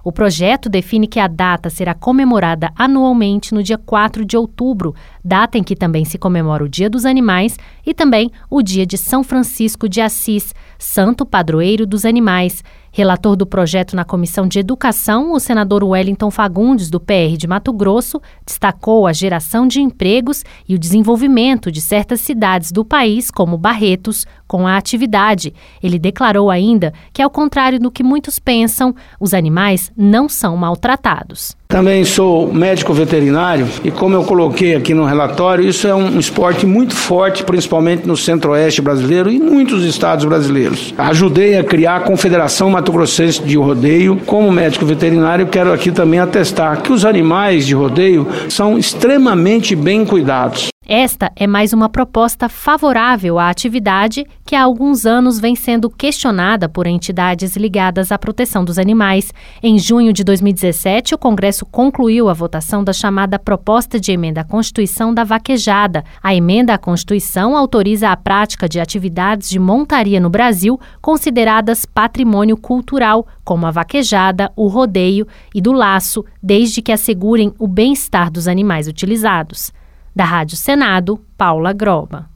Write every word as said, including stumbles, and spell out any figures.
O projeto define que a data será comemorada anualmente no dia quatro de outubro, data em que também se comemora o Dia dos Animais e também o Dia de São Francisco de Assis, santo padroeiro dos animais. Relator do projeto na Comissão de Educação, o senador Wellington Fagundes, do P R de Mato Grosso, destacou a geração de empregos e o desenvolvimento de certas cidades do país, como Barretos, com a atividade. Ele declarou ainda que, ao contrário do que muitos pensam, os animais não são maltratados. Também sou médico veterinário e, como eu coloquei aqui no relatório, isso é um esporte muito forte, principalmente no centro-oeste brasileiro e muitos estados brasileiros. Ajudei a criar a Confederação Mato Grossense de Rodeio. Como médico veterinário, quero aqui também atestar que os animais de rodeio são extremamente bem cuidados. Esta é mais uma proposta favorável à atividade que há alguns anos vem sendo questionada por entidades ligadas à proteção dos animais. Em junho de dois mil e dezessete, o Congresso concluiu a votação da chamada Proposta de Emenda à Constituição da Vaquejada. A emenda à Constituição autoriza a prática de atividades de montaria no Brasil consideradas patrimônio cultural, como a vaquejada, o rodeio e do laço, desde que assegurem o bem-estar dos animais utilizados. Da Rádio Senado, Paula Groba.